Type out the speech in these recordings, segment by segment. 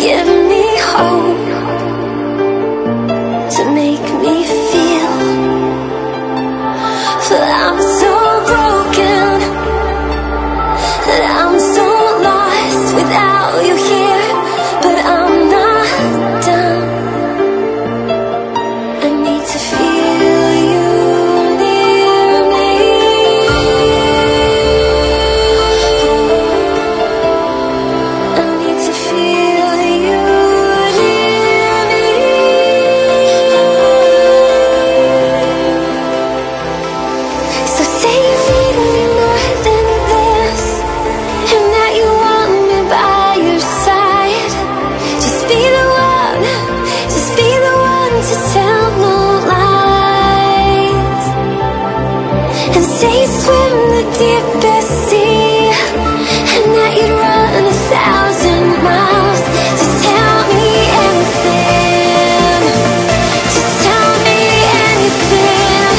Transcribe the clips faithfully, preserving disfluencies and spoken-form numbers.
give me hope, to make me feel that I'm so broken, that I'm so lost without you here. But I'm not done. I need to feel you near me. I need to feel you near me. So say you need me more than this, and that you want me by your side. Just be the one, just be the one to tell no lies, and say you swim the deepest sea, and that you'd run a thousand miles. Just tell me anything, just tell me anything.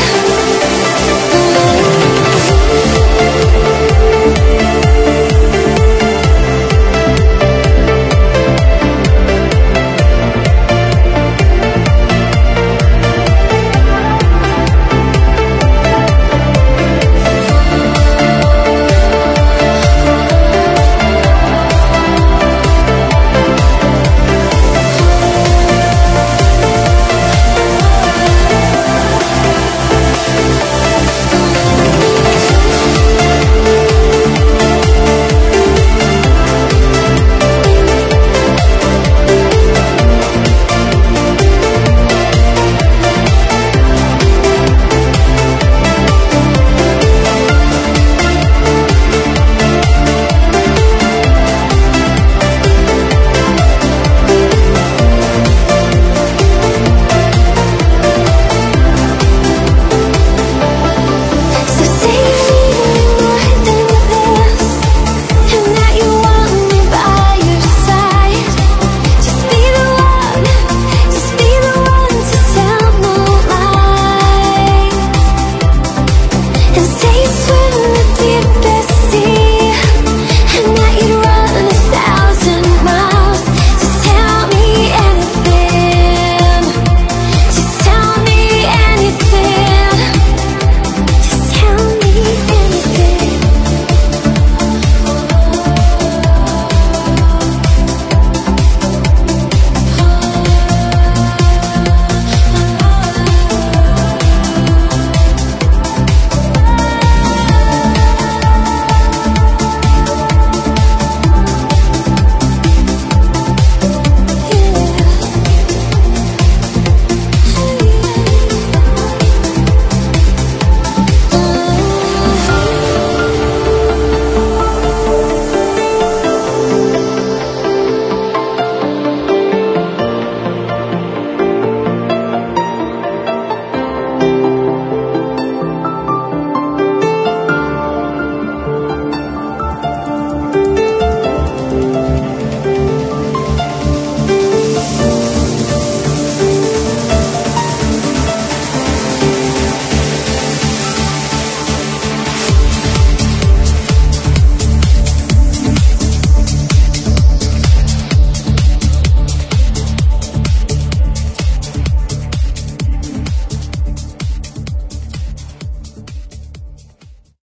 So say you need me more than this, and that you want me by your side. Just be the one, just be the one to tell no lies, and say you swim the deepest